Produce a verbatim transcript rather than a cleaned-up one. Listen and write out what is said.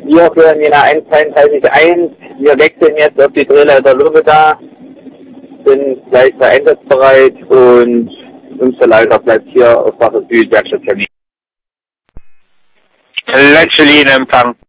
Wir führen Jena eins dreiunddreißig eins. Wir wechseln jetzt auf die Drehleiter Lobeda, sind gleich zur einsatzbereit und unser Leiter bleibt hier auf Wasser Süd, Werkstatttermin. Letzte Linie Empfang.